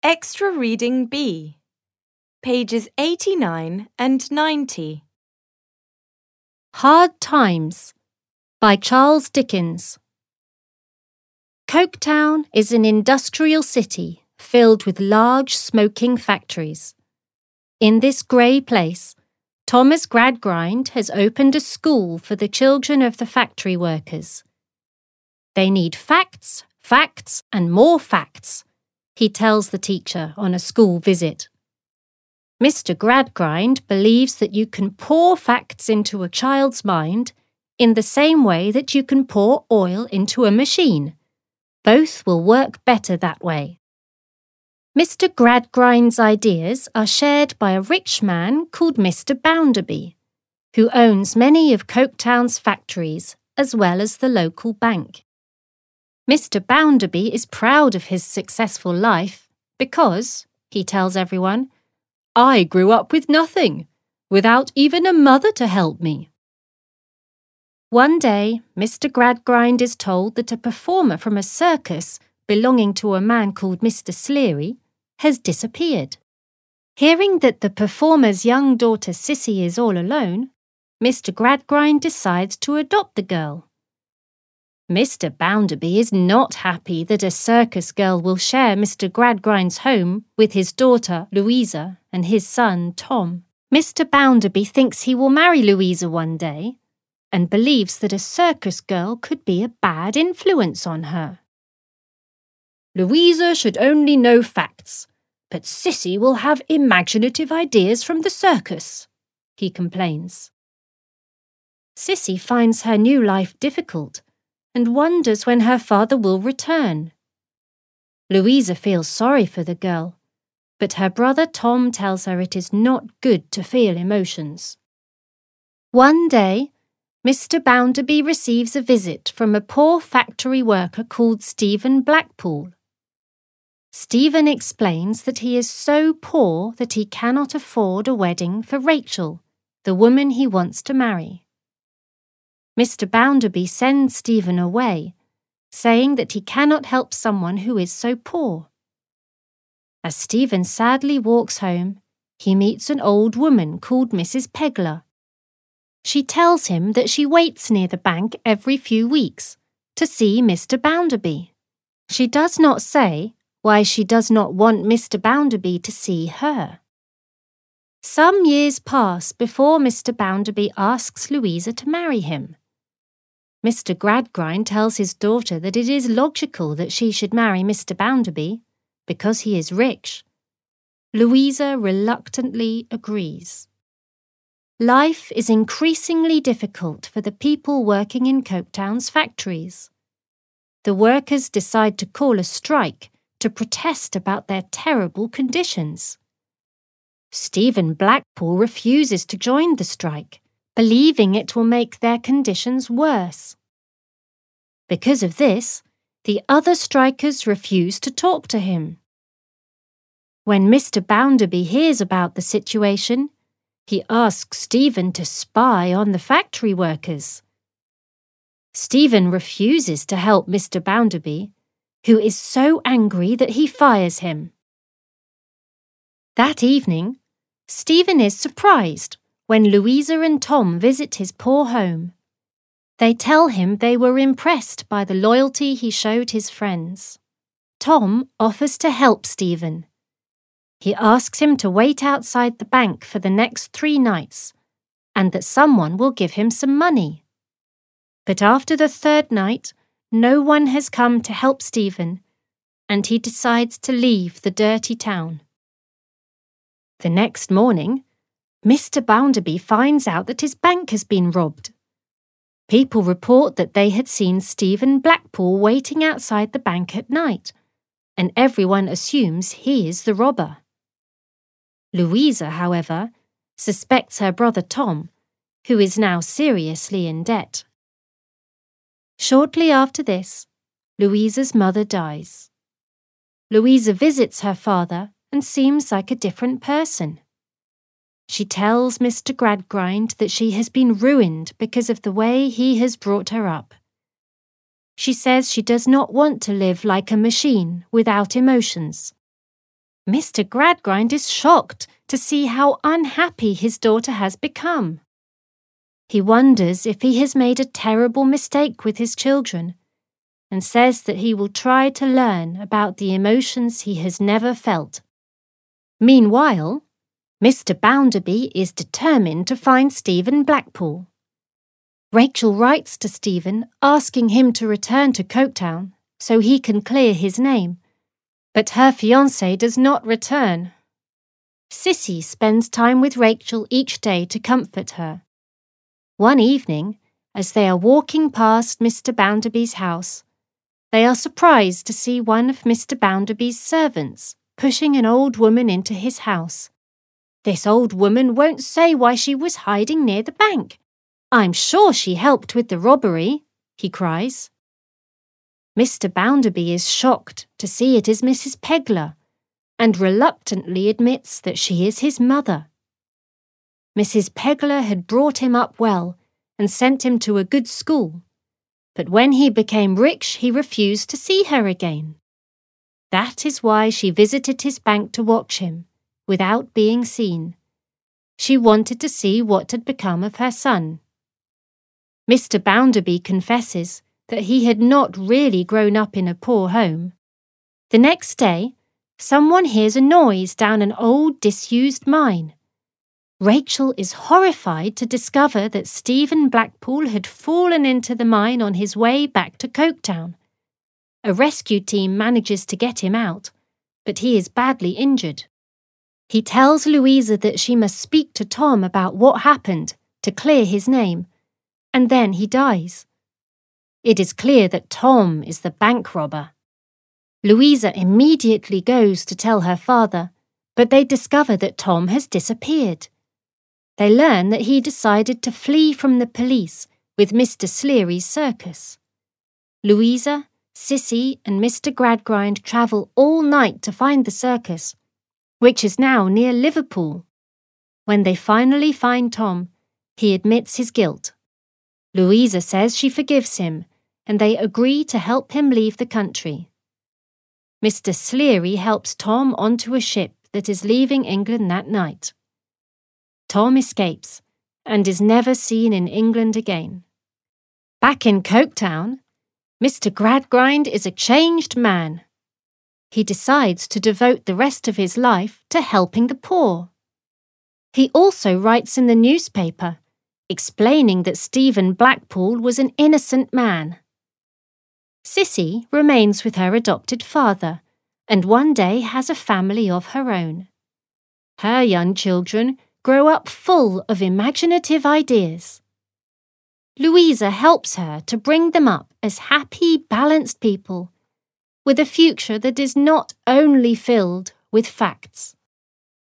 Extra Reading B, pages 89 and 90. Hard Times by Charles Dickens. Coketown is an industrial city filled with large smoking factories. In this grey place, Thomas Gradgrind has opened a school for the children of the factory workers. They need facts, facts and more facts, he tells the teacher on a school visit. Mr. Gradgrind believes that you can pour facts into a child's mind in the same way that you can pour oil into a machine. Both will work better that way. Mr. Gradgrind's ideas are shared by a rich man called Mr. Bounderby, who owns many of Coketown's factories as well as the local bank. Mr. Bounderby is proud of his successful life because, he tells everyone, I grew up with nothing, without even a mother to help me. One day, Mr. Gradgrind is told that a performer from a circus belonging to a man called Mr. Sleary has disappeared. Hearing that the performer's young daughter Sissy is all alone, Mr. Gradgrind decides to adopt the girl. Mr. Bounderby is not happy that a circus girl will share Mr. Gradgrind's home with his daughter Louisa and his son Tom. Mr. Bounderby thinks he will marry Louisa one day and believes that a circus girl could be a bad influence on her. Louisa should only know facts, but Sissy will have imaginative ideas from the circus, he complains. Sissy finds her new life difficult and wonders when her father will return. Louisa feels sorry for the girl, but her brother Tom tells her it is not good to feel emotions. One day, Mr. Bounderby receives a visit from a poor factory worker called Stephen Blackpool. Stephen explains that he is so poor that he cannot afford a wedding for Rachel, the woman he wants to marry. Mr. Bounderby sends Stephen away, saying that he cannot help someone who is so poor. As Stephen sadly walks home, he meets an old woman called Mrs. Pegler. She tells him that she waits near the bank every few weeks to see Mr. Bounderby. She does not say why she does not want Mr. Bounderby to see her. Some years pass before Mr. Bounderby asks Louisa to marry him. Mr. Gradgrind tells his daughter that it is logical that she should marry Mr. Bounderby because he is rich. Louisa reluctantly agrees. Life is increasingly difficult for the people working in Coketown's factories. The workers decide to call a strike to protest about their terrible conditions. Stephen Blackpool refuses to join the strike, believing it will make their conditions worse. Because of this, the other strikers refuse to talk to him. When Mr. Bounderby hears about the situation, he asks Stephen to spy on the factory workers. Stephen refuses to help Mr. Bounderby, who is so angry that he fires him. That evening, Stephen is surprised when Louisa and Tom visit his poor home. They tell him they were impressed by the loyalty he showed his friends. Tom offers to help Stephen. He asks him to wait outside the bank for the next 3 nights and that someone will give him some money. But after the 3rd night, no one has come to help Stephen, and he decides to leave the dirty town. The next morning, Mr. Bounderby finds out that his bank has been robbed. People report that they had seen Stephen Blackpool waiting outside the bank at night, and everyone assumes he is the robber. Louisa, however, suspects her brother Tom, who is now seriously in debt. Shortly after this, Louisa's mother dies. Louisa visits her father and seems like a different person. She tells Mr. Gradgrind that she has been ruined because of the way he has brought her up. She says she does not want to live like a machine without emotions. Mr. Gradgrind is shocked to see how unhappy his daughter has become. He wonders if he has made a terrible mistake with his children, and says that he will try to learn about the emotions he has never felt. Meanwhile, Mr. Bounderby is determined to find Stephen Blackpool. Rachel writes to Stephen asking him to return to Coketown so he can clear his name, but her fiancé does not return. Sissy spends time with Rachel each day to comfort her. One evening, as they are walking past Mr. Bounderby's house, they are surprised to see one of Mr. Bounderby's servants pushing an old woman into his house. This old woman won't say why she was hiding near the bank. I'm sure she helped with the robbery, he cries. Mr. Bounderby is shocked to see it is Mrs. Pegler, and reluctantly admits that she is his mother. Mrs. Pegler had brought him up well and sent him to a good school, but when he became rich he refused to see her again. That is why she visited his bank to watch him, without being seen. She wanted to see what had become of her son. Mr. Bounderby confesses that he had not really grown up in a poor home. The next day, someone hears a noise down an old disused mine. Rachel is horrified to discover that Stephen Blackpool had fallen into the mine on his way back to Coketown. A rescue team manages to get him out, but he is badly injured. He tells Louisa that she must speak to Tom about what happened to clear his name, and then he dies. It is clear that Tom is the bank robber. Louisa immediately goes to tell her father, but they discover that Tom has disappeared. They learn that he decided to flee from the police with Mr. Sleary's circus. Louisa, Sissy and Mr. Gradgrind travel all night to find the circus, which is now near Liverpool. When they finally find Tom, he admits his guilt. Louisa says she forgives him, and they agree to help him leave the country. Mr. Sleary helps Tom onto a ship that is leaving England that night. Tom escapes and is never seen in England again. Back in Coketown, Mr. Gradgrind is a changed man. He decides to devote the rest of his life to helping the poor. He also writes in the newspaper, explaining that Stephen Blackpool was an innocent man. Sissy remains with her adopted father, and one day has a family of her own. Her young children grow up full of imaginative ideas. Louisa helps her to bring them up as happy, balanced people, with a future that is not only filled with facts.